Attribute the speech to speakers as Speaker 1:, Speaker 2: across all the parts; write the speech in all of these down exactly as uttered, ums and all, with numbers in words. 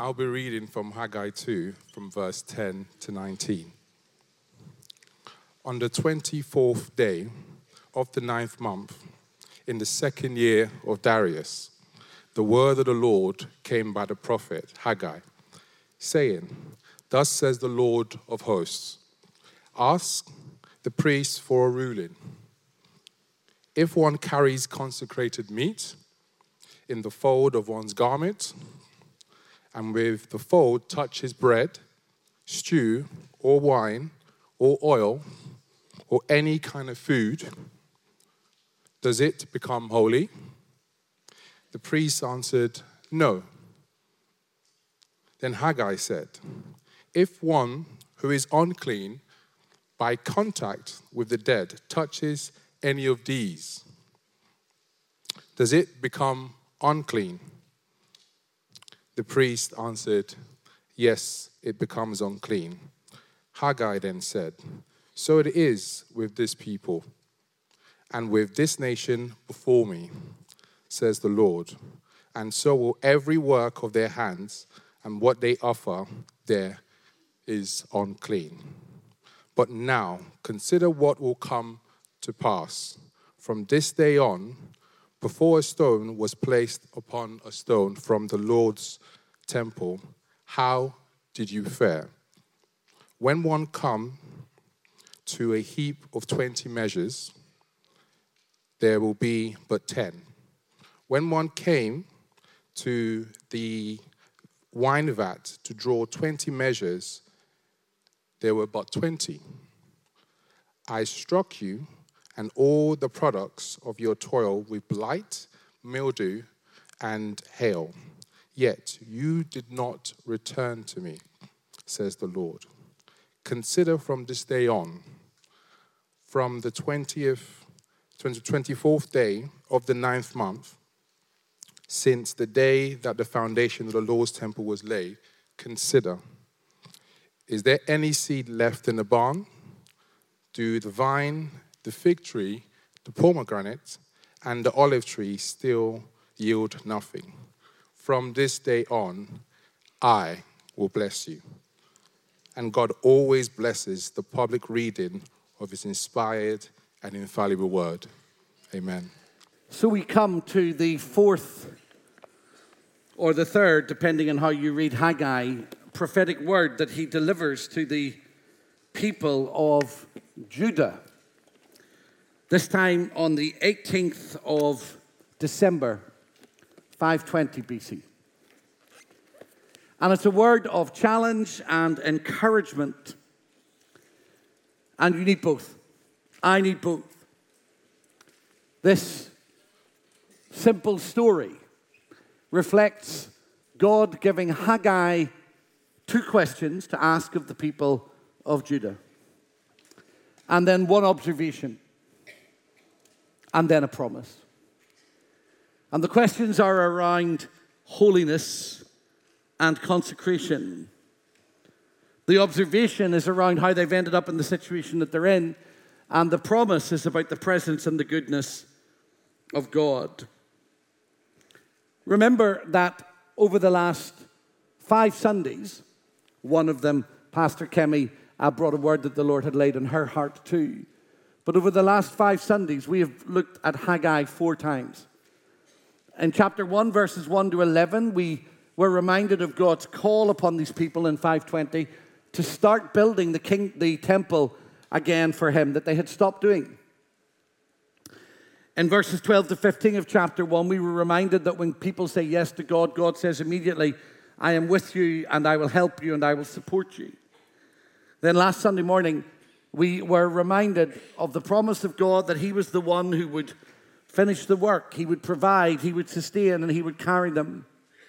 Speaker 1: I'll be reading from Haggai two, from verse ten to nineteen. On the twenty-fourth day of the ninth month, in the second year of Darius, the word of the Lord came by the prophet Haggai, saying, Thus says the Lord of hosts, ask the priests for a ruling. If one carries consecrated meat in the fold of one's garment, and with the fold touches bread, stew, or wine, or oil, or any kind of food, does it become holy? The priest answered, No. Then Haggai said, If one who is unclean by contact with the dead touches any of these, does it become unclean? The priest answered, Yes, it becomes unclean. Haggai then said, So it is with this people and with this nation before me, says the Lord, and so will every work of their hands, and what they offer there is unclean. But now consider what will come to pass. From this day on, before a stone was placed upon a stone from the Lord's temple, how did you fare? When one come to a heap of twenty measures, there will be but ten. When one came to the wine vat to draw twenty measures, there were but twenty. I struck you and all the products of your toil with blight, mildew, and hail. Yet you did not return to me, says the Lord. Consider from this day on, from the twentieth, twenty-fourth day of the ninth month, since the day that the foundation of the Lord's temple was laid, consider, is there any seed left in the barn? Do the vine, the fig tree, the pomegranate, and the olive tree still yield nothing? From this day on, I will bless you. And God always blesses the public reading of his inspired and infallible word. Amen.
Speaker 2: So we come to the fourth or the third, depending on how you read Haggai, prophetic word that he delivers to the people of Judah. This time on the eighteenth of December, five twenty B C. And it's a word of challenge and encouragement. And you need both. I need both. This simple story reflects God giving Haggai two questions to ask of the people of Judah. And then one observation. And then a promise. And the questions are around holiness and consecration. The observation is around how they've ended up in the situation that they're in. And the promise is about the presence and the goodness of God. Remember that over the last five Sundays, one of them, Pastor Kemi, uh, brought a word that the Lord had laid on her heart too. But over the last five Sundays, we have looked at Haggai four times. In chapter one, verses one to eleven, we were reminded of God's call upon these people in five twenty to start building the king, the temple again for him that they had stopped doing. In verses twelve to fifteen of chapter one, we were reminded that when people say yes to God, God says immediately, I am with you and I will help you and I will support you. Then last Sunday morning, we were reminded of the promise of God that he was the one who would finish the work, he would provide, he would sustain, and he would carry them.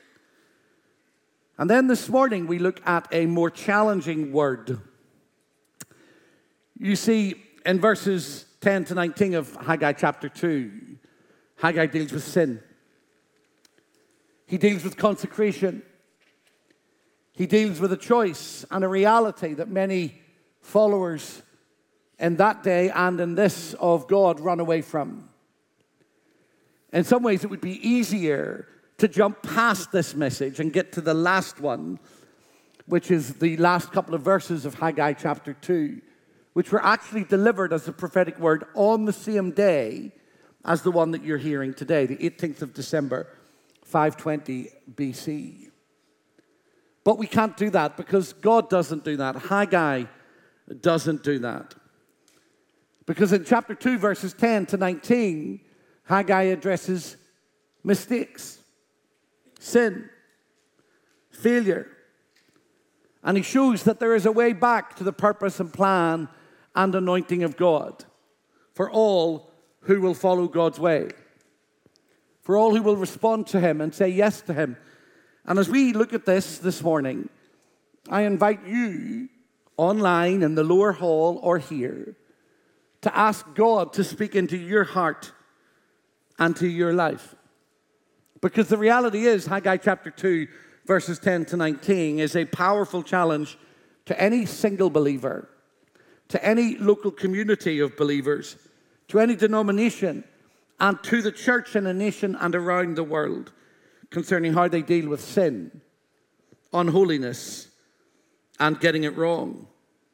Speaker 2: And then this morning, we look at a more challenging word. You see, in verses ten to nineteen of Haggai chapter two, Haggai deals with sin. He deals with consecration. He deals with a choice and a reality that many followers in that day and in this of God run away from. In some ways, it would be easier to jump past this message and get to the last one, which is the last couple of verses of Haggai chapter two, which were actually delivered as a prophetic word on the same day as the one that you're hearing today, the eighteenth of December, five twenty B C. But we can't do that because God doesn't do that. Haggai doesn't do that. Because in chapter two, verses ten to nineteen, Haggai addresses mistakes, sin, failure. And he shows that there is a way back to the purpose and plan and anointing of God for all who will follow God's way, for all who will respond to him and say yes to him. And as we look at this this morning, I invite you online in the lower hall or here to ask God to speak into your heart and to your life. Because the reality is, Haggai chapter two, verses ten to nineteen, is a powerful challenge to any single believer, to any local community of believers, to any denomination, and to the church in a nation and around the world concerning how they deal with sin, unholiness, and getting it wrong.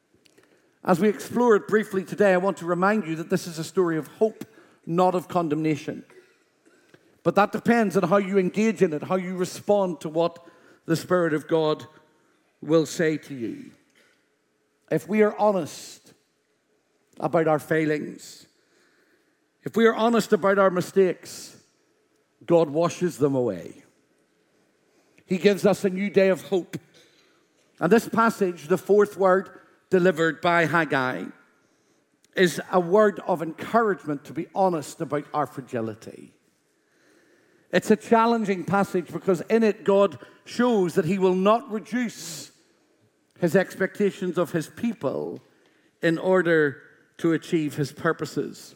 Speaker 2: As we explore it briefly today, I want to remind you that this is a story of hope, not of condemnation. But that depends on how you engage in it, how you respond to what the Spirit of God will say to you. If we are honest about our failings, if we are honest about our mistakes, God washes them away. He gives us a new day of hope. And this passage, the fourth word delivered by Haggai, is a word of encouragement to be honest about our fragility. It's a challenging passage because in it God shows that he will not reduce his expectations of his people in order to achieve his purposes.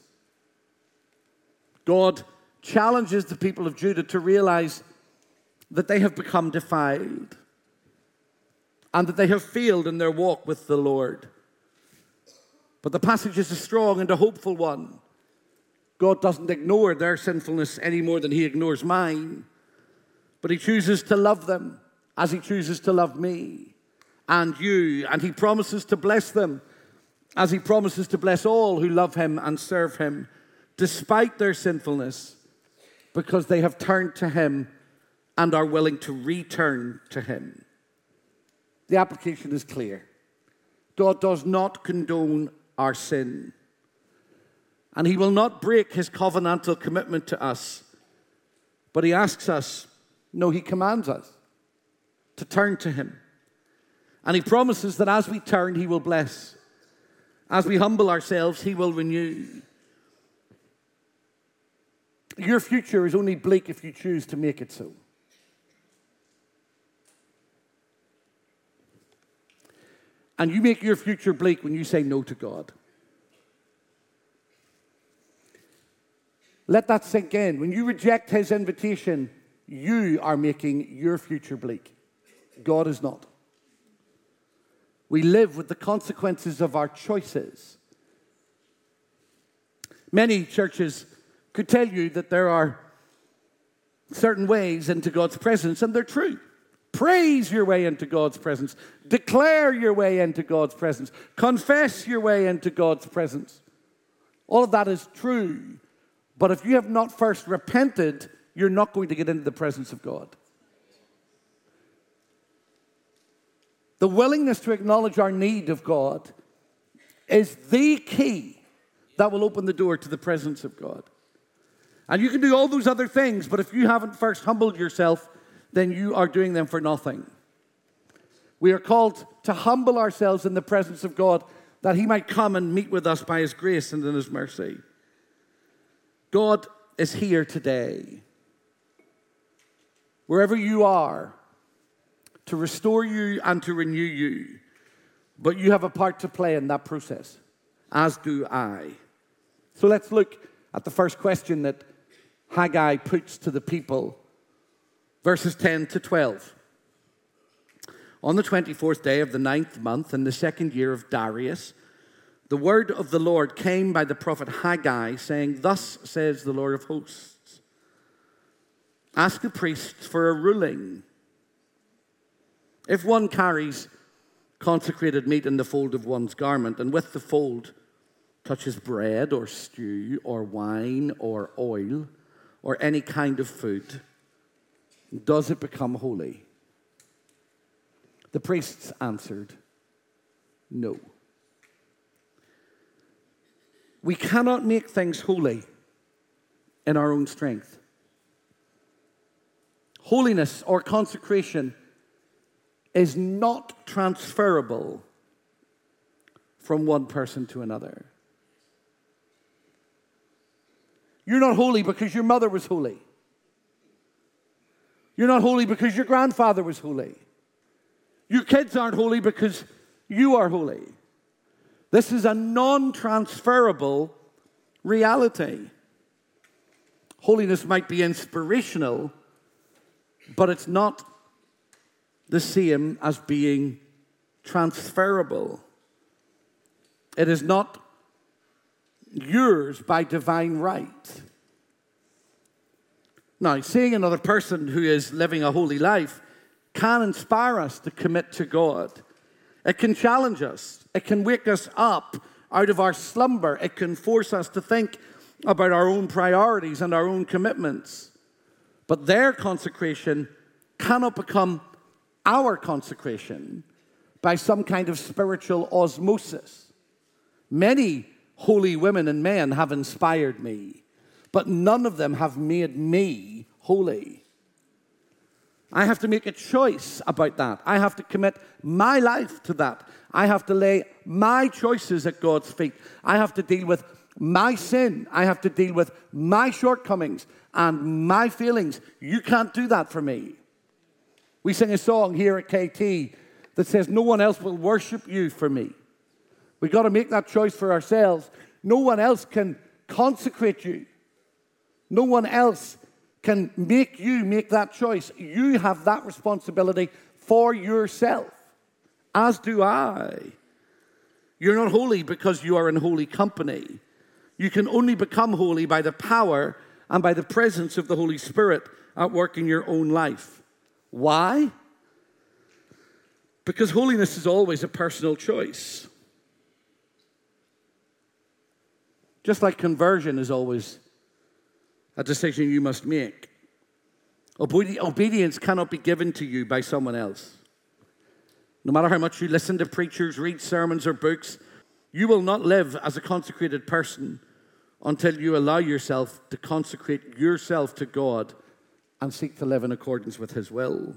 Speaker 2: God challenges the people of Judah to realize that they have become defiled and that they have failed in their walk with the Lord. But the passage is a strong and a hopeful one. God doesn't ignore their sinfulness any more than he ignores mine, but he chooses to love them as he chooses to love me and you, and he promises to bless them as he promises to bless all who love him and serve him despite their sinfulness, because they have turned to him and are willing to return to him. The application is clear. God does not condone our sin, and he will not break his covenantal commitment to us, but he asks us, no, he commands us to turn to him. And he promises that as we turn, he will bless. As we humble ourselves, he will renew. Your future is only bleak if you choose to make it so. And you make your future bleak when you say no to God. Let that sink in. When you reject his invitation, you are making your future bleak. God is not. We live with the consequences of our choices. Many churches could tell you that there are certain ways into God's presence, and they're true. Praise your way into God's presence. Declare your way into God's presence. Confess your way into God's presence. All of that is true. But if you have not first repented, you're not going to get into the presence of God. The willingness to acknowledge our need of God is the key that will open the door to the presence of God. And you can do all those other things, but if you haven't first humbled yourself, then you are doing them for nothing. We are called to humble ourselves in the presence of God that he might come and meet with us by his grace and in his mercy. God is here today, wherever you are, to restore you and to renew you. But you have a part to play in that process, as do I. So let's look at the first question that Haggai puts to the people, verses ten to twelve. On the twenty-fourth day of the ninth month, in the second year of Darius, the word of the Lord came by the prophet Haggai, saying, "Thus says the Lord of hosts, Ask the priests for a ruling. If one carries consecrated meat in the fold of one's garment, and with the fold touches bread or stew or wine or oil or any kind of food, does it become holy? The priests answered, no. We cannot make things holy in our own strength. Holiness or consecration is not transferable from one person to another. You're not holy because your mother was holy. You're not holy because your grandfather was holy. Your kids aren't holy because you are holy. This is a non-transferable reality. Holiness might be inspirational, but it's not the same as being transferable. It is not yours by divine right. Now, seeing another person who is living a holy life can inspire us to commit to God. It can challenge us. It can wake us up out of our slumber. It can force us to think about our own priorities and our own commitments. But their consecration cannot become our consecration by some kind of spiritual osmosis. Many holy women and men have inspired me, but none of them have made me holy. I have to make a choice about that. I have to commit my life to that. I have to lay my choices at God's feet. I have to deal with my sin. I have to deal with my shortcomings and my feelings. You can't do that for me. We sing a song here at K T that says, no one else will worship you for me. We've got to make that choice for ourselves. No one else can consecrate you. No one else can make you make that choice. You have that responsibility for yourself, as do I. You're not holy because you are in holy company. You can only become holy by the power and by the presence of the Holy Spirit at work in your own life. Why? Because holiness is always a personal choice. Just like conversion is always a decision you must make. Obedi- obedience cannot be given to you by someone else. No matter how much you listen to preachers, read sermons or books, you will not live as a consecrated person until you allow yourself to consecrate yourself to God and seek to live in accordance with His will.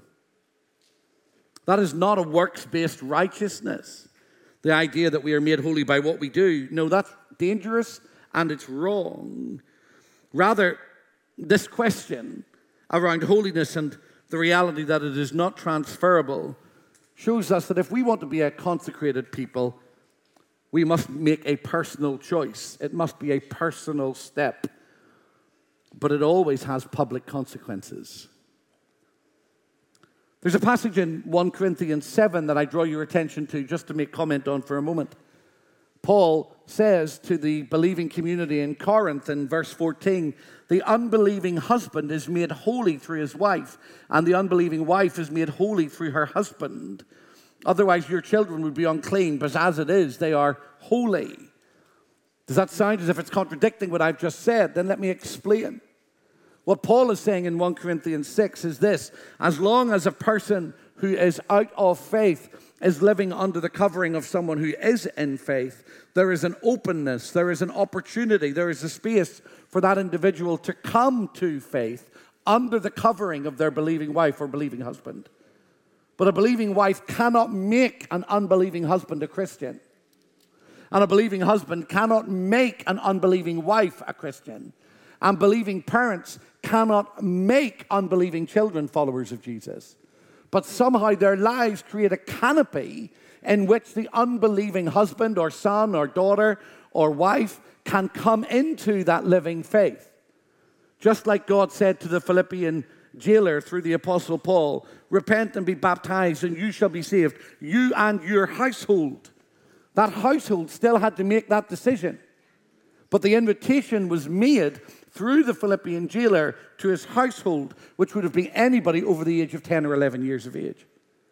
Speaker 2: That is not a works-based righteousness. The idea that we are made holy by what we do. No, that's dangerous and it's wrong. Rather, this question around holiness and the reality that it is not transferable shows us that if we want to be a consecrated people, we must make a personal choice. It must be a personal step. But it always has public consequences. There's a passage in First Corinthians seven that I draw your attention to just to make comment on for a moment. Paul says to the believing community in Corinth in verse fourteen, the unbelieving husband is made holy through his wife, and the unbelieving wife is made holy through her husband. Otherwise, your children would be unclean, but as it is, they are holy. Does that sound as if it's contradicting what I've just said? Then let me explain. What Paul is saying in First Corinthians six is this: as long as a person who is out of faith is living under the covering of someone who is in faith, there is an openness, there is an opportunity, there is a space for that individual to come to faith under the covering of their believing wife or believing husband. But a believing wife cannot make an unbelieving husband a Christian. And a believing husband cannot make an unbelieving wife a Christian. And believing parents cannot make unbelieving children followers of Jesus. But somehow their lives create a canopy in which the unbelieving husband or son or daughter or wife can come into that living faith. Just like God said to the Philippian jailer through the Apostle Paul, repent and be baptized and you shall be saved, you and your household. That household still had to make that decision. But the invitation was made through the Philippian jailer to his household, which would have been anybody over the age of ten or eleven years of age.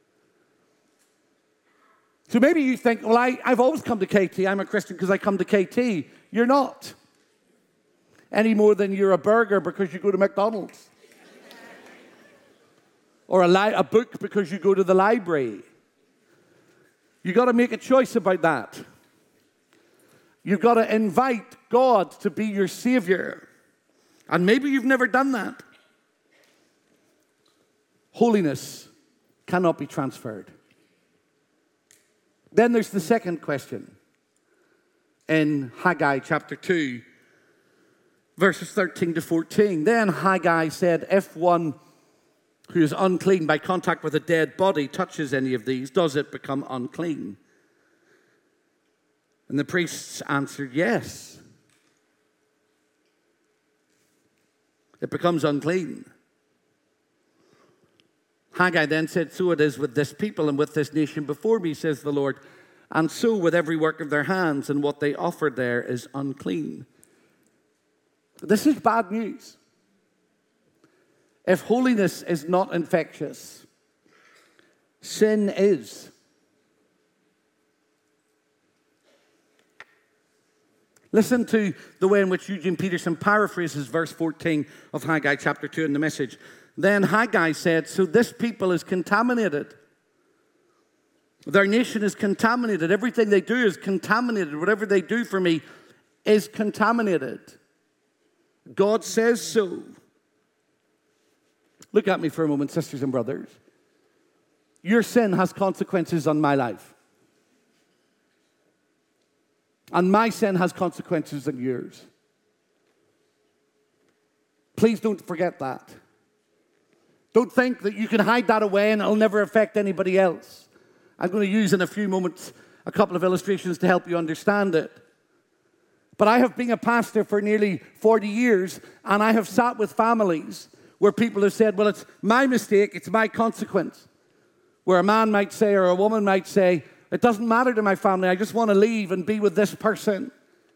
Speaker 2: So maybe you think, well, I, I've always come to K T. I'm a Christian because I come to K T. You're not. Any more than you're a burger because you go to McDonald's. Or a, li- a book because you go to the library. You've got to make a choice about that. You've got to invite God to be your Savior. And maybe you've never done that. Holiness cannot be transferred. Then there's the second question in Haggai chapter two, verses thirteen to fourteen. Then Haggai said, if one who is unclean by contact with a dead body touches any of these, does it become unclean? And the priests answered, yes. It becomes unclean. Haggai then said, so it is with this people and with this nation before me, says the Lord, and so with every work of their hands, and what they offer there is unclean. This is bad news. If holiness is not infectious, sin is. Listen to the way in which Eugene Peterson paraphrases verse fourteen of Haggai chapter two in the Message. Then Haggai said, so this people is contaminated. Their nation is contaminated. Everything they do is contaminated. Whatever they do for me is contaminated. God says so. Look at me for a moment, sisters and brothers. Your sin has consequences on my life. And my sin has consequences on yours. Please don't forget that. Don't think that you can hide that away and it'll never affect anybody else. I'm going to use in a few moments a couple of illustrations to help you understand it. But I have been a pastor for nearly forty years, and I have sat with families where people have said, well, it's my mistake, it's my consequence. Where a man might say, or a woman might say, it doesn't matter to my family, I just want to leave and be with this person.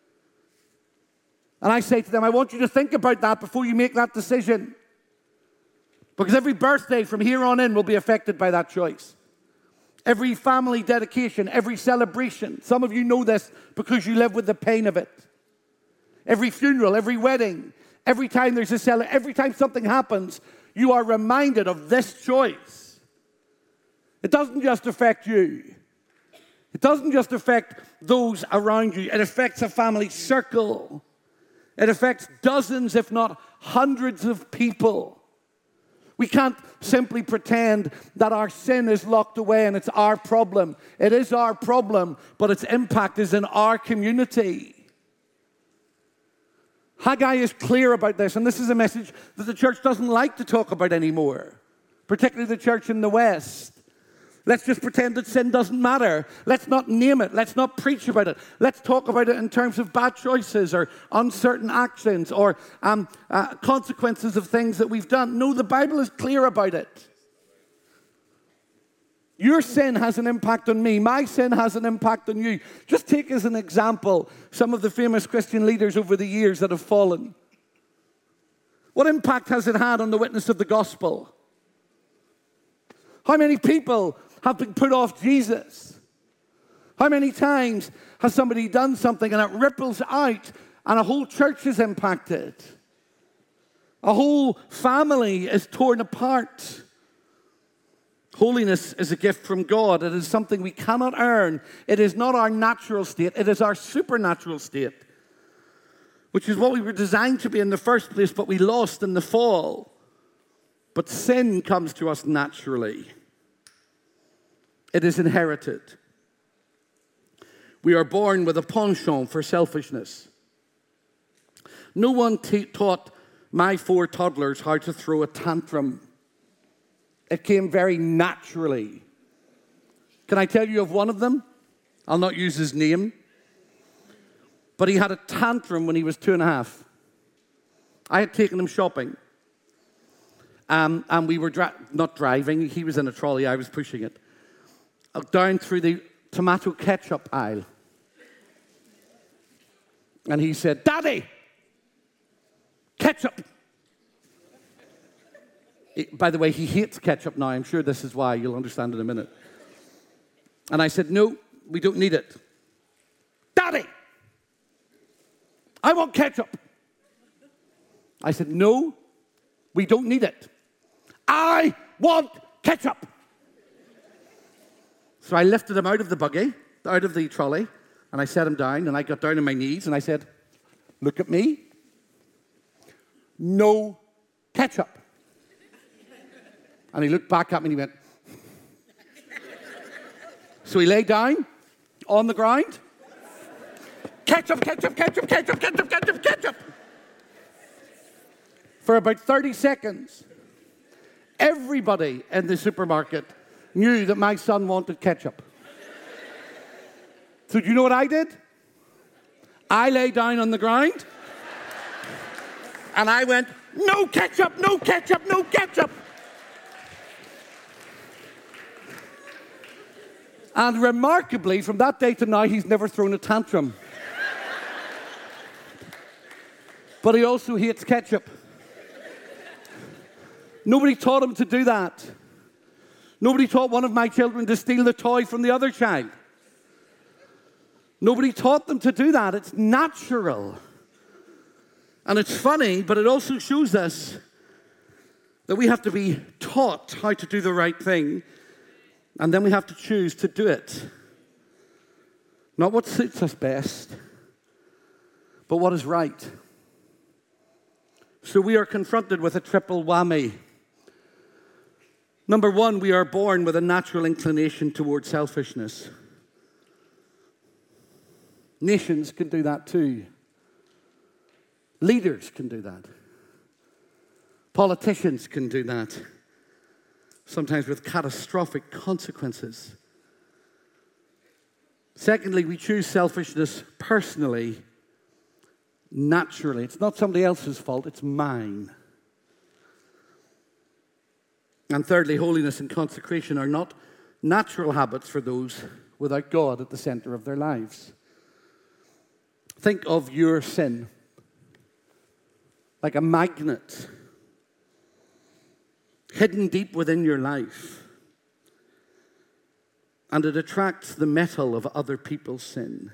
Speaker 2: And I say to them, I want you to think about that before you make that decision. Because every birthday from here on in will be affected by that choice. Every family dedication, every celebration. Some of you know this because you live with the pain of it. Every funeral, every wedding, every time there's a celebration, every time something happens, you are reminded of this choice. It doesn't just affect you. It doesn't just affect those around you. It affects a family circle. It affects dozens, if not hundreds of people. We can't simply pretend that our sin is locked away and it's our problem. It is our problem, but its impact is in our community. Haggai is clear about this, and this is a message that the church doesn't like to talk about anymore, particularly the church in the West. Let's just pretend that sin doesn't matter. Let's not name it. Let's not preach about it. Let's talk about it in terms of bad choices or uncertain actions or um, uh, consequences of things that we've done. No, the Bible is clear about it. Your sin has an impact on me. My sin has an impact on you. Just take as an example some of the famous Christian leaders over the years that have fallen. What impact has it had on the witness of the gospel? How many people have been put off Jesus? How many times has somebody done something and it ripples out and a whole church is impacted? A whole family is torn apart. Holiness is a gift from God. It is something we cannot earn. It is not our natural state. It is our supernatural state, which is what we were designed to be in the first place, but we lost in the fall. But sin comes to us naturally. It is inherited. We are born with a penchant for selfishness. No one t- taught my four toddlers how to throw a tantrum. It came very naturally. Can I tell you of one of them? I'll not use his name. But he had a tantrum when he was two and a half. I had taken him shopping. Um, and we were dri- not driving. He was in a trolley. I was pushing it. Down through the tomato ketchup aisle. And he said, Daddy, ketchup. It, by the way, he hates ketchup now. I'm sure this is why. You'll understand in a minute. And I said, no, we don't need it. Daddy, I want ketchup. I said, no, we don't need it. I want ketchup. So I lifted him out of the buggy, out of the trolley, and I set him down, and I got down on my knees, and I said, look at me. No ketchup. And he looked back at me, and he went. So he lay down on the ground. Ketchup, ketchup, ketchup, ketchup, ketchup, ketchup, ketchup. For about thirty seconds, everybody in the supermarket knew that my son wanted ketchup. So do you know what I did? I lay down on the ground, and I went, no ketchup, no ketchup, no ketchup. And remarkably, from that day to now, he's never thrown a tantrum. But he also hates ketchup. Nobody taught him to do that. Nobody taught one of my children to steal the toy from the other child. Nobody taught them to do that. It's natural. And it's funny, but it also shows us that we have to be taught how to do the right thing, and then we have to choose to do it. Not what suits us best, but what is right. So we are confronted with a triple whammy. Number one, we are born with a natural inclination towards selfishness. Nations can do that too. Leaders can do that. Politicians can do that. Sometimes with catastrophic consequences. Secondly, we choose selfishness personally, naturally. It's not somebody else's fault, it's mine. And thirdly, holiness and consecration are not natural habits for those without God at the center of their lives. Think of your sin like a magnet hidden deep within your life, and it attracts the metal of other people's sin.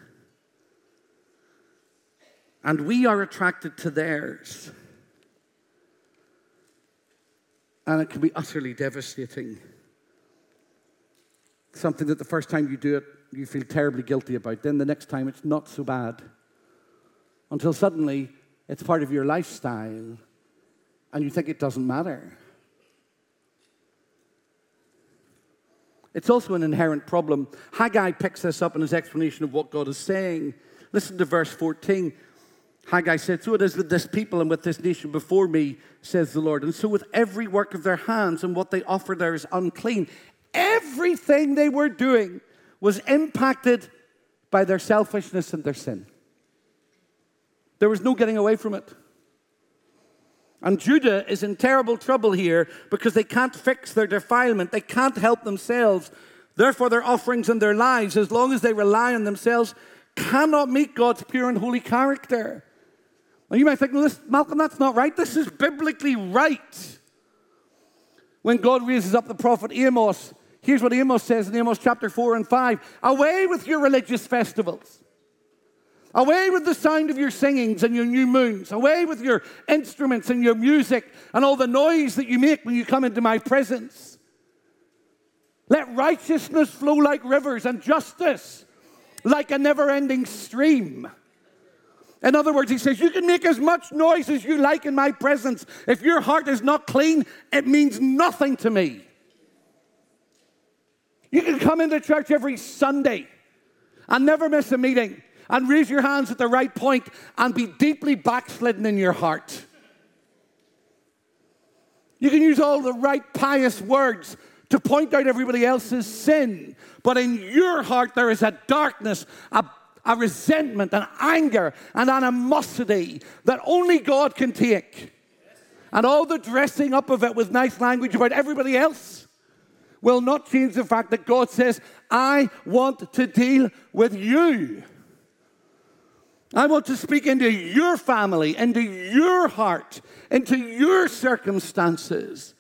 Speaker 2: And we are attracted to theirs. And it can be utterly devastating. Something that the first time you do it, you feel terribly guilty about. Then the next time, it's not so bad. Until suddenly, it's part of your lifestyle, and you think it doesn't matter. It's also an inherent problem. Haggai picks this up in his explanation of what God is saying. Listen to verse fourteen. Haggai said, so it is with this people and with this nation before me, says the Lord. And so with every work of their hands and what they offer there is unclean. Everything they were doing was impacted by their selfishness and their sin. There was no getting away from it. And Judah is in terrible trouble here because they can't fix their defilement. They can't help themselves. Therefore, their offerings and their lives, as long as they rely on themselves, cannot meet God's pure and holy character. And you might think, well, Malcolm, that's not right. This is biblically right. When God raises up the prophet Amos, here's what Amos says in Amos chapter four and five. Away with your religious festivals. Away with the sound of your singings and your new moons. Away with your instruments and your music and all the noise that you make when you come into my presence. Let righteousness flow like rivers and justice like a never-ending stream. In other words, he says, you can make as much noise as you like in my presence. If your heart is not clean, it means nothing to me. You can come into church every Sunday and never miss a meeting and raise your hands at the right point and be deeply backslidden in your heart. You can use all the right pious words to point out everybody else's sin, but in your heart there is a darkness, a, a resentment, an anger, an animosity that only God can take. And all the dressing up of it with nice language about everybody else will not change the fact that God says, I want to deal with you. I want to speak into your family, into your heart, into your circumstances.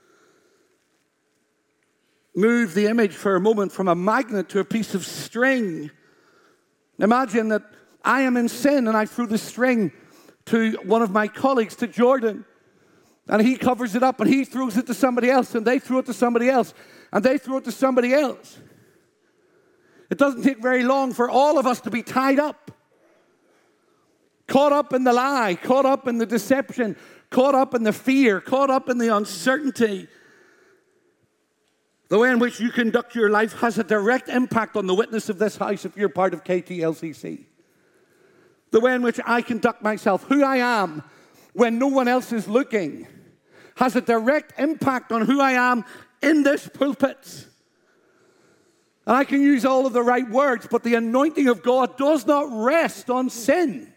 Speaker 2: Move the image for a moment from a magnet to a piece of string. Imagine that I am in sin and I threw the string to one of my colleagues, to Jordan. And he covers it up and he throws it to somebody else and they throw it to somebody else and they throw it to somebody else. It doesn't take very long for all of us to be tied up. Caught up in the lie, caught up in the deception, caught up in the fear, caught up in the uncertainty. The way in which you conduct your life has a direct impact on the witness of this house if you're part of K T L C C. The way in which I conduct myself, who I am when no one else is looking, has a direct impact on who I am in this pulpit. And I can use all of the right words, but the anointing of God does not rest on sin.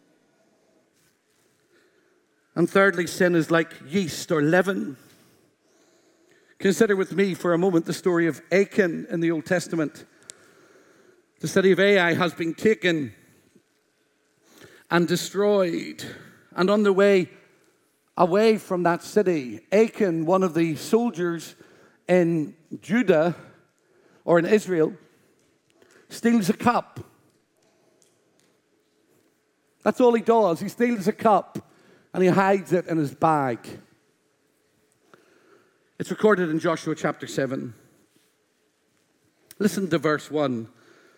Speaker 2: And thirdly, sin is like yeast or leaven. Consider with me for a moment the story of Achan in the Old Testament. The city of Ai has been taken and destroyed. And on the way away from that city, Achan, one of the soldiers in Judah or in Israel, steals a cup. That's all he does. He steals a cup and he hides it in his bag. It's recorded in Joshua chapter seven. Listen to verse one.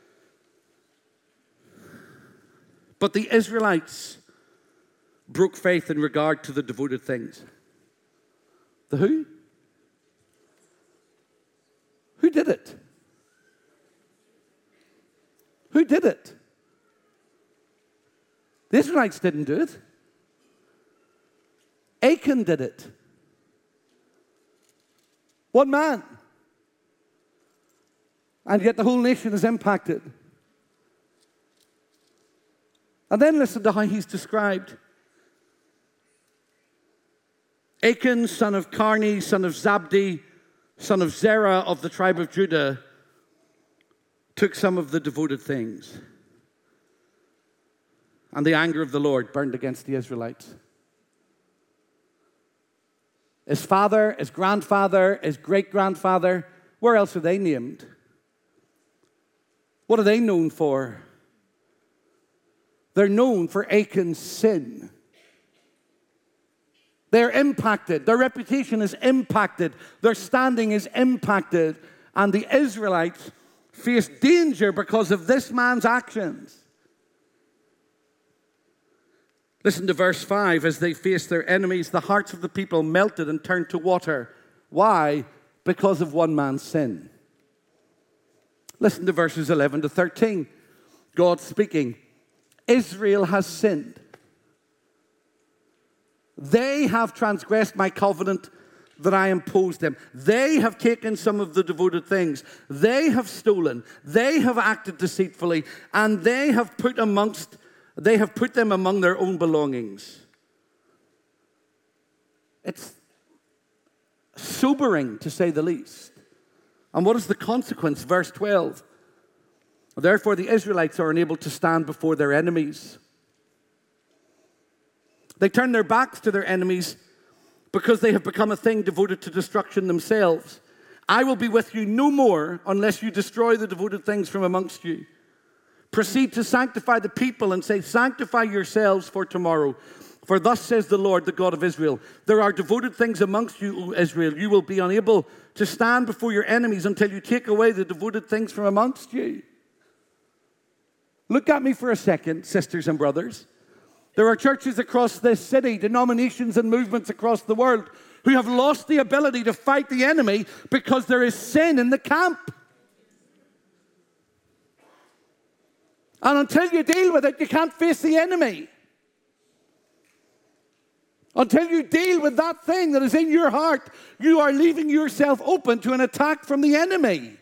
Speaker 2: But the Israelites broke faith in regard to the devoted things. The who? Who did it? Who did it? The Israelites didn't do it. Achan did it. One man. And yet the whole nation is impacted. And then listen to how he's described. Achan, son of Carmi, son of Zabdi, son of Zerah of the tribe of Judah, took some of the devoted things. And the anger of the Lord burned against the Israelites. His father, his grandfather, his great-grandfather, where else are they named? What are they known for? They're known for Achan's sin. They're impacted. Their reputation is impacted. Their standing is impacted. And the Israelites face danger because of this man's actions. Listen to verse five. As they faced their enemies, the hearts of the people melted and turned to water. Why? Because of one man's sin. Listen to verses eleven to thirteen. God speaking. Israel has sinned. They have transgressed my covenant that I imposed them. They have taken some of the devoted things. They have stolen. They have acted deceitfully. And they have put amongst, they have put them among their own belongings. It's sobering, to say the least. And what is the consequence? Verse twelve. Therefore the Israelites are unable to stand before their enemies. They turn their backs to their enemies because they have become a thing devoted to destruction themselves. I will be with you no more unless you destroy the devoted things from amongst you. Proceed to sanctify the people and say, sanctify yourselves for tomorrow. For thus says the Lord, the God of Israel, there are devoted things amongst you, O Israel. You will be unable to stand before your enemies until you take away the devoted things from amongst you. Look at me for a second, sisters and brothers. There are churches across this city, denominations and movements across the world who have lost the ability to fight the enemy because there is sin in the camp. And until you deal with it, you can't face the enemy. Until you deal with that thing that is in your heart, you are leaving yourself open to an attack from the enemy.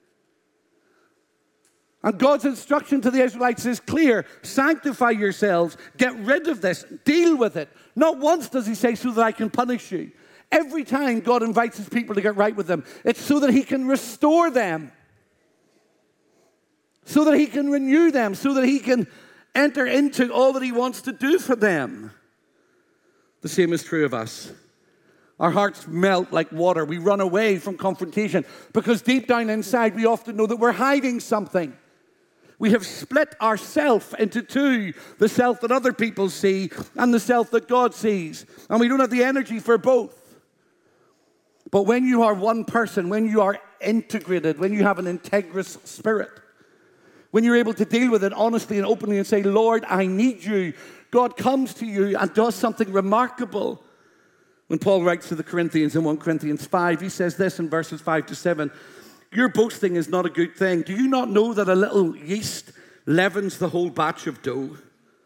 Speaker 2: And God's instruction to the Israelites is clear. Sanctify yourselves. Get rid of this. Deal with it. Not once does he say, so that I can punish you. Every time God invites his people to get right with them, it's so that he can restore them. So that he can renew them. So that he can enter into all that he wants to do for them. The same is true of us. Our hearts melt like water. We run away from confrontation because deep down inside we often know that we're hiding something. We have split ourself into two, the self that other people see and the self that God sees. And we don't have the energy for both. But when you are one person, when you are integrated, when you have an integrous spirit, when you're able to deal with it honestly and openly and say, Lord, I need you, God comes to you and does something remarkable. When Paul writes to the Corinthians in First Corinthians five, he says this in verses five to seven, your boasting is not a good thing. Do you not know that a little yeast leavens the whole batch of dough?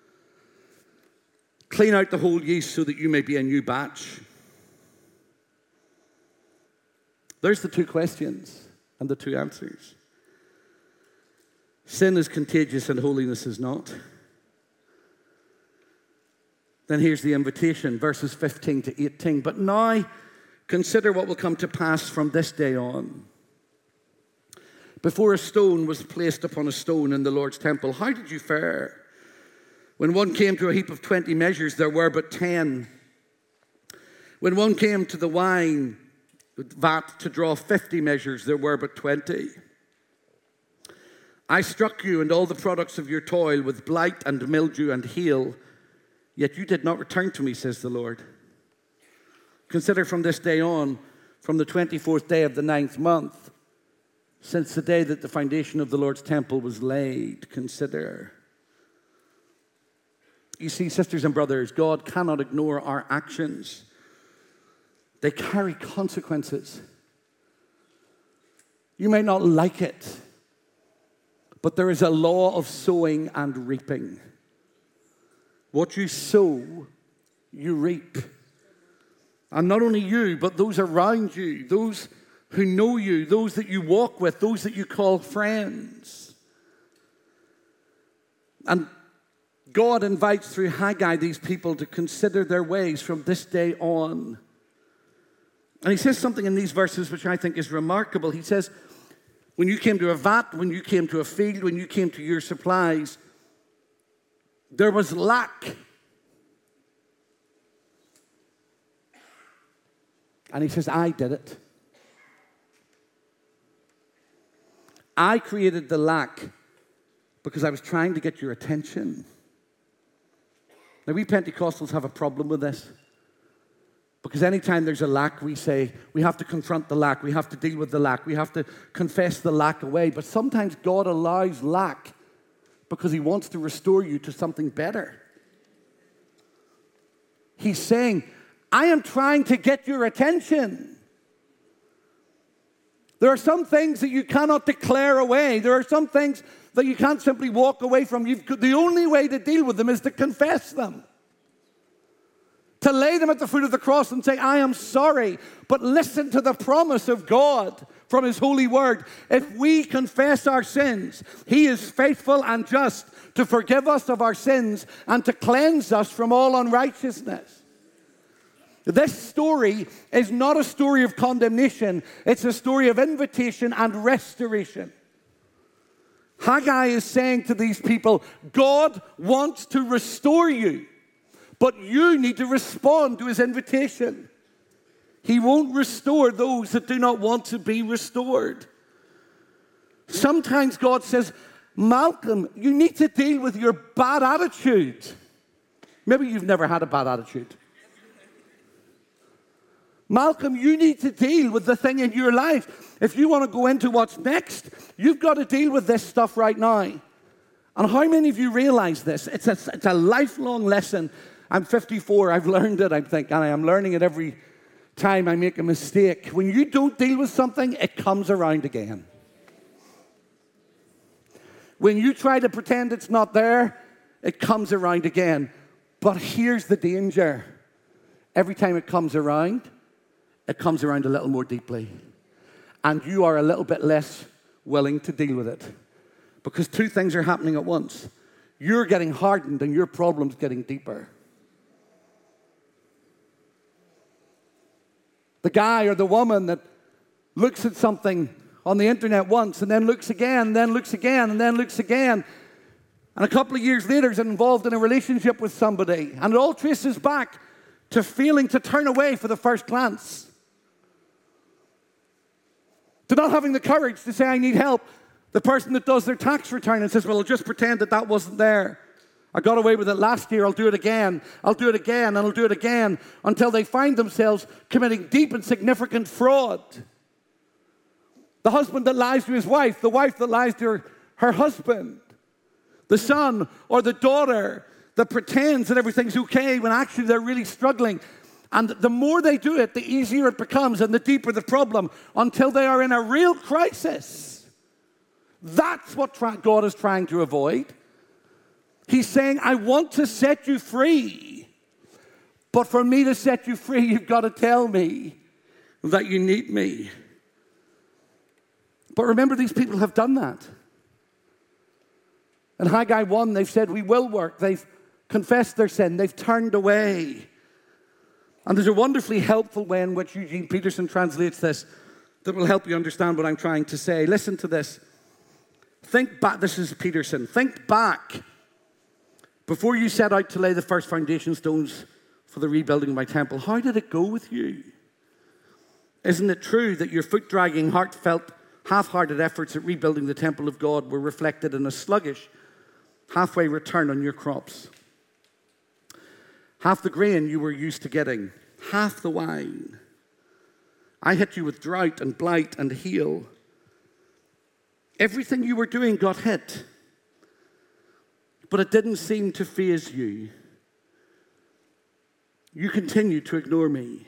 Speaker 2: Clean out the whole yeast so that you may be a new batch. There's the two questions and the two answers. Sin is contagious and holiness is not. Then here's the invitation, verses fifteen to eighteen. But now consider what will come to pass from this day on. Before a stone was placed upon a stone in the Lord's temple, how did you fare? When one came to a heap of twenty measures, there were but ten. When one came to the wine vat to draw fifty measures, there were but twenty. I struck you and all the products of your toil with blight and mildew and hail, yet you did not return to me, says the Lord. Consider from this day on, from the twenty-fourth day of the ninth month, since the day that the foundation of the Lord's temple was laid, consider. You see, sisters and brothers, God cannot ignore our actions. They carry consequences. You may not like it, but there is a law of sowing and reaping. What you sow, you reap. And not only you, but those around you, those who know you, those that you walk with, those that you call friends. And God invites through Haggai these people to consider their ways from this day on. And he says something in these verses which I think is remarkable. He says, when you came to a vat, when you came to a field, when you came to your supplies, there was lack. And he says, I did it. I created the lack because I was trying to get your attention. Now, we Pentecostals have a problem with this. Because anytime there's a lack, we say, we have to confront the lack, we have to deal with the lack, we have to confess the lack away. But sometimes God allows lack because he wants to restore you to something better. He's saying, I am trying to get your attention. There are some things that you cannot declare away. There are some things that you can't simply walk away from. You've, the only way to deal with them is to confess them. To lay them at the foot of the cross and say, I am sorry, but listen to the promise of God from his holy word. If we confess our sins, he is faithful and just to forgive us of our sins and to cleanse us from all unrighteousness. This story is not a story of condemnation. It's a story of invitation and restoration. Haggai is saying to these people, God wants to restore you. But you need to respond to his invitation. He won't restore those that do not want to be restored. Sometimes God says, Malcolm, you need to deal with your bad attitude. Maybe you've never had a bad attitude. Malcolm, you need to deal with the thing in your life. If you want to go into what's next, you've got to deal with this stuff right now. And how many of you realize this? It's a, it's a lifelong lesson. I'm fifty-four, I've learned it, I think, and I am learning it every time I make a mistake. When you don't deal with something, it comes around again. When you try to pretend it's not there, it comes around again. But here's the danger. Every time it comes around, it comes around a little more deeply. And you are a little bit less willing to deal with it. Because two things are happening at once. You're getting hardened and your problem's getting deeper. The guy or the woman that looks at something on the internet once and then looks again, and then looks again, and then looks again. And a couple of years later, he's involved in a relationship with somebody. And it all traces back to failing to turn away for the first glance. To not having the courage to say, I need help. The person that does their tax return and says, well, I'll just pretend that that wasn't there. I got away with it last year, I'll do it again. I'll do it again, and I'll do it again, until they find themselves committing deep and significant fraud. The husband that lies to his wife, the wife that lies to her, her husband. The son or the daughter that pretends that everything's okay when actually they're really struggling. And the more they do it, the easier it becomes and the deeper the problem, until they are in a real crisis. That's what try- God is trying to avoid. He's saying, I want to set you free. But for me to set you free, you've got to tell me that you need me. But remember, these people have done that. In Haggai one, they've said, we will work. They've confessed their sin. They've turned away. And there's a wonderfully helpful way in which Eugene Peterson translates this that will help you understand what I'm trying to say. Listen to this. Think back. This is Peterson. Think back. Before you set out to lay the first foundation stones for the rebuilding of my temple, how did it go with you? Isn't it true that your foot-dragging, heartfelt, half-hearted efforts at rebuilding the temple of God were reflected in a sluggish, halfway return on your crops? Half the grain you were used to getting, half the wine. I hit you with drought and blight and hail. Everything you were doing got hit. But it didn't seem to faze you. You continued to ignore me.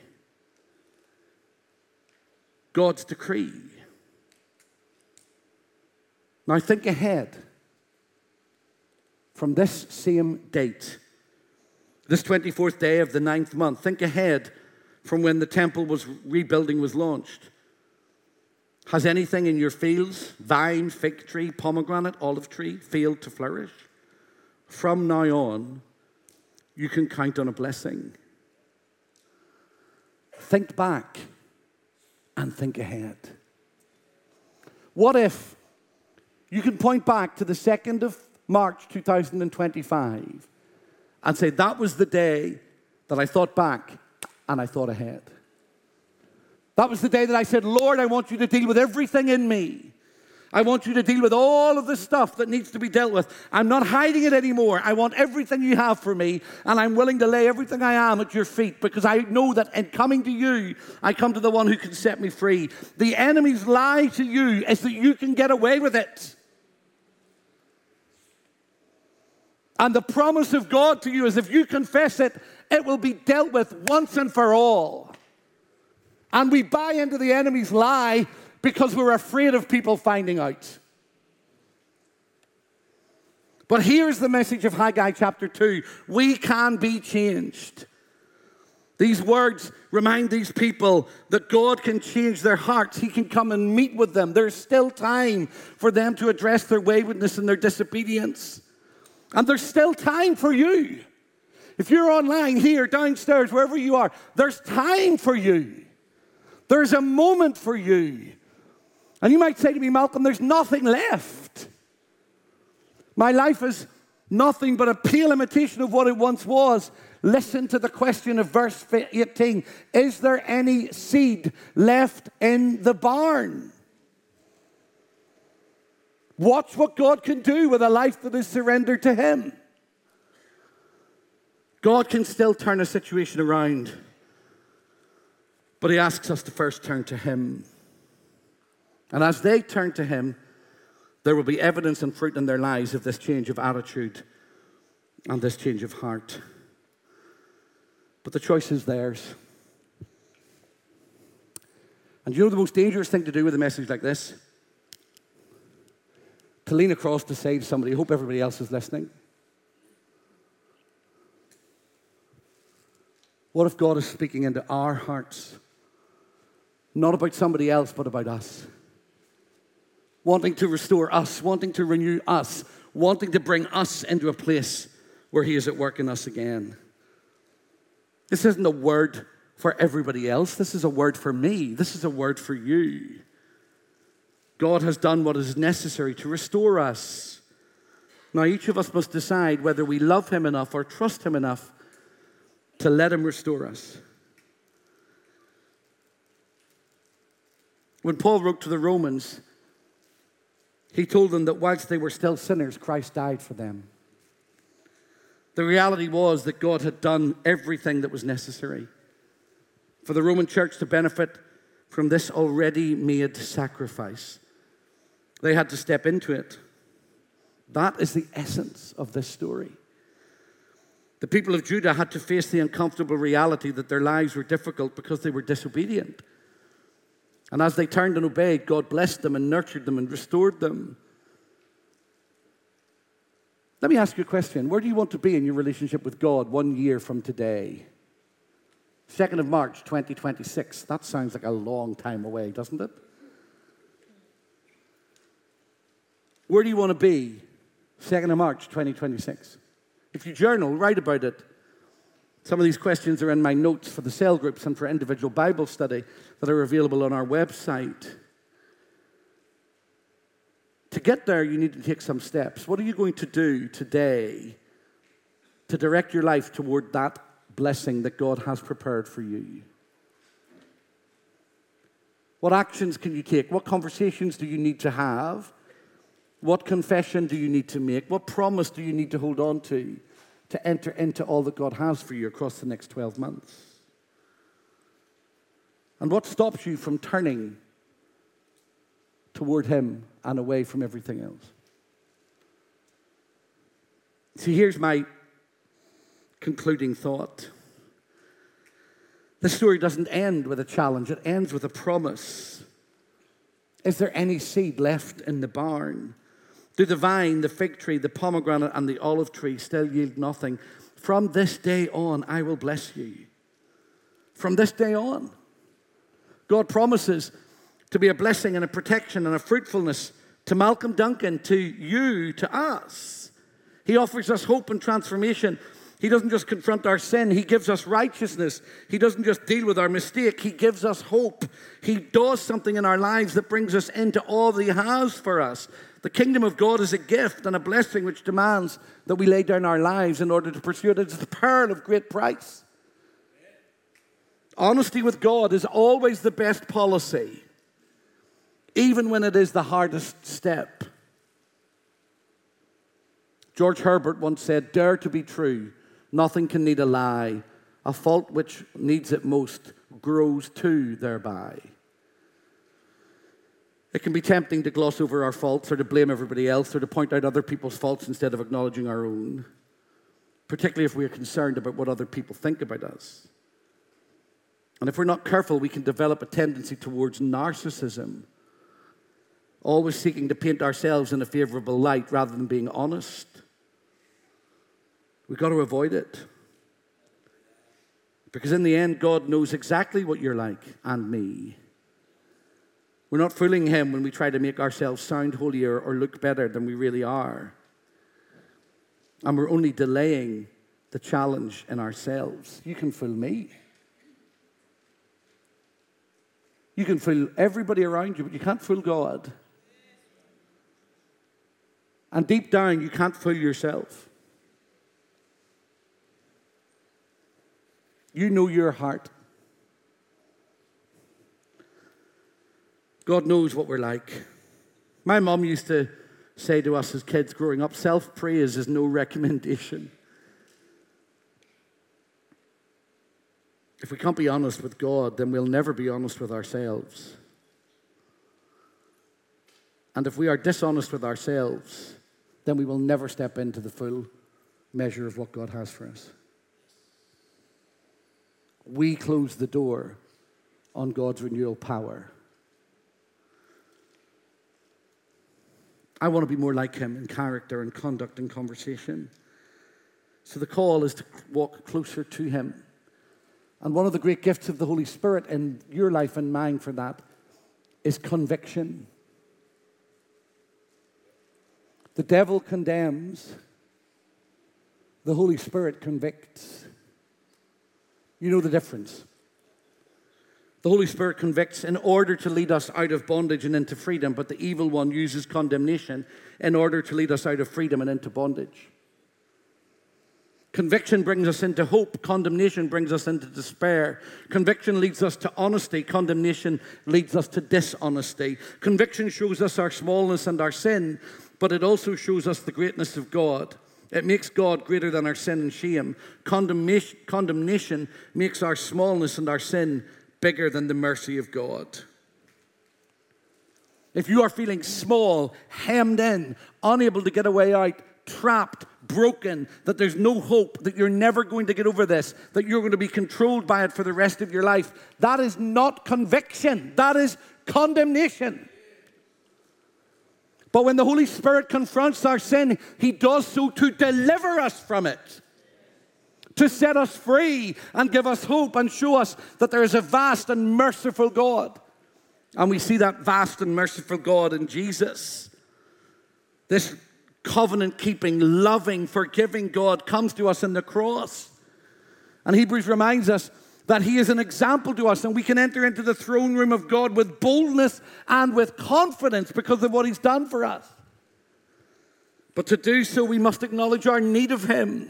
Speaker 2: God's decree. Now think ahead. From this same date, this twenty-fourth day of the ninth month, think ahead from when the temple was rebuilding was launched. Has anything in your fields, vine, fig tree, pomegranate, olive tree, failed to flourish? From now on, you can count on a blessing. Think back and think ahead. What if you can point back to the second of March two thousand twenty-five and say, that was the day that I thought back and I thought ahead. That was the day that I said, Lord, I want you to deal with everything in me. I want you to deal with all of the stuff that needs to be dealt with. I'm not hiding it anymore. I want everything you have for me, and I'm willing to lay everything I am at your feet, because I know that in coming to you, I come to the one who can set me free. The enemy's lie to you is that you can get away with it. And the promise of God to you is if you confess it, it will be dealt with once and for all. And we buy into the enemy's lie because we're afraid of people finding out. But here's the message of Haggai chapter two. We can be changed. These words remind these people that God can change their hearts. He can come and meet with them. There's still time for them to address their waywardness and their disobedience. And there's still time for you. If you're online, here, downstairs, wherever you are, there's time for you. There's a moment for you. And you might say to me, Malcolm, there's nothing left. My life is nothing but a pale imitation of what it once was. Listen to the question of verse eighteen. Is there any seed left in the barn? Watch what God can do with a life that is surrendered to Him. God can still turn a situation around, but He asks us to first turn to Him. And as they turn to Him, there will be evidence and fruit in their lives of this change of attitude and this change of heart. But the choice is theirs. And you know the most dangerous thing to do with a message like this? To lean across to say to somebody, I hope everybody else is listening. What if God is speaking into our hearts? Not about somebody else, but about us. Wanting to restore us, wanting to renew us, wanting to bring us into a place where He is at work in us again. This isn't a word for everybody else. This is a word for me. This is a word for you. God has done what is necessary to restore us. Now, each of us must decide whether we love him enough or trust him enough to let him restore us. When Paul wrote to the Romans, he told them that whilst they were still sinners, Christ died for them. The reality was that God had done everything that was necessary for the Roman church to benefit from this already made sacrifice. They had to step into it. That is the essence of this story. The people of Judah had to face the uncomfortable reality that their lives were difficult because they were disobedient. And as they turned and obeyed, God blessed them and nurtured them and restored them. Let me ask you a question. Where do you want to be in your relationship with God one year from today? second of March, twenty twenty-six. That sounds like a long time away, doesn't it? Where do you want to be second of March, twenty twenty-six? If you journal, write about it. Some of these questions are in my notes for the cell groups and for individual Bible study that are available on our website. To get there, you need to take some steps. What are you going to do today to direct your life toward that blessing that God has prepared for you? What actions can you take? What conversations do you need to have? What confession do you need to make? What promise do you need to hold on to to enter into all that God has for you across the next twelve months? And what stops you from turning toward him and away from everything else? See, here's my concluding thought. This story doesn't end with a challenge. It ends with a promise. Is there any seed left in the barn? Do the vine, the fig tree, the pomegranate, and the olive tree still yield nothing? From this day on, I will bless you. From this day on. God promises to be a blessing and a protection and a fruitfulness to Malcolm Duncan, to you, to us. He offers us hope and transformation. He doesn't just confront our sin. He gives us righteousness. He doesn't just deal with our mistake. He gives us hope. He does something in our lives that brings us into all that he has for us. The kingdom of God is a gift and a blessing which demands that we lay down our lives in order to pursue it. It's the pearl of great price. Honesty with God is always the best policy, even when it is the hardest step. George Herbert once said, "Dare to be true. Nothing can need a lie. A fault which needs it most grows too thereby." It can be tempting to gloss over our faults or to blame everybody else or to point out other people's faults instead of acknowledging our own, particularly if we are concerned about what other people think about us. And if we're not careful, we can develop a tendency towards narcissism, always seeking to paint ourselves in a favorable light rather than being honest. We've got to avoid it. Because in the end, God knows exactly what you're like, and me. We're not fooling him when we try to make ourselves sound holier or look better than we really are. And we're only delaying the challenge in ourselves. You can fool me. You can fool everybody around you, but you can't fool God. And deep down, you can't fool yourself. You know your heart. God knows what we're like. My mom used to say to us as kids growing up, self-praise is no recommendation. If we can't be honest with God, then we'll never be honest with ourselves. And if we are dishonest with ourselves, then we will never step into the full measure of what God has for us. We close the door on God's renewal power. I want to be more like him in character and conduct and conversation. So the call is to walk closer to him. And one of the great gifts of the Holy Spirit in your life and mine for that is conviction. The devil condemns. The Holy Spirit convicts. You know the difference. The Holy Spirit convicts in order to lead us out of bondage and into freedom, but the evil one uses condemnation in order to lead us out of freedom and into bondage. Conviction brings us into hope. Condemnation brings us into despair. Conviction leads us to honesty. Condemnation leads us to dishonesty. Conviction shows us our smallness and our sin, but it also shows us the greatness of God. It makes God greater than our sin and shame. Condemnation, condemnation makes our smallness and our sin bigger than the mercy of God. If you are feeling small, hemmed in, unable to get a way out, trapped, broken, that there's no hope, that you're never going to get over this, that you're going to be controlled by it for the rest of your life, that is not conviction. That is condemnation. But when the Holy Spirit confronts our sin, He does so to deliver us from it, to set us free and give us hope and show us that there is a vast and merciful God. And we see that vast and merciful God in Jesus. This covenant-keeping, loving, forgiving God comes to us in the cross. And Hebrews reminds us that He is an example to us, and we can enter into the throne room of God with boldness and with confidence because of what He's done for us. But to do so, we must acknowledge our need of Him.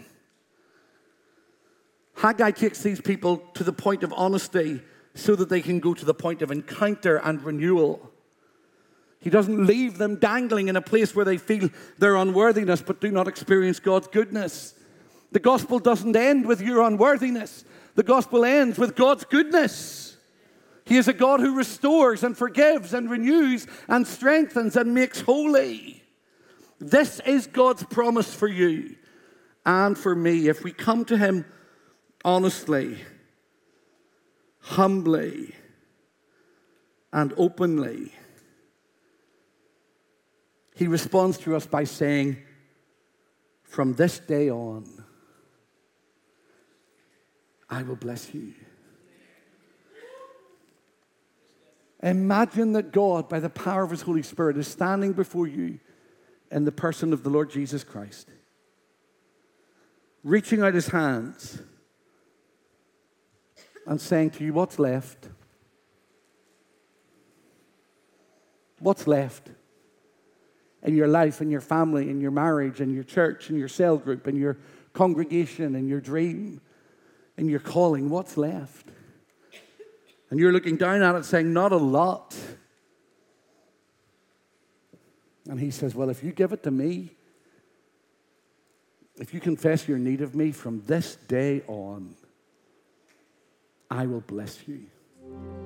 Speaker 2: Haggai takes these people to the point of honesty so that they can go to the point of encounter and renewal. He doesn't leave them dangling in a place where they feel their unworthiness but do not experience God's goodness. The gospel doesn't end with your unworthiness. The gospel ends with God's goodness. He is a God who restores and forgives and renews and strengthens and makes holy. This is God's promise for you and for me. If we come to Him honestly, humbly, and openly, He responds to us by saying, from this day on, I will bless you. Imagine that God, by the power of His Holy Spirit, is standing before you in the person of the Lord Jesus Christ, reaching out His hands and saying to you, what's left? What's left? In your life, in your family, in your marriage, in your church, in your cell group, in your congregation, in your dream, in your calling, what's left? And you're looking down at it saying, not a lot. And He says, well, if you give it to me, if you confess your need of me from this day on, I will bless you.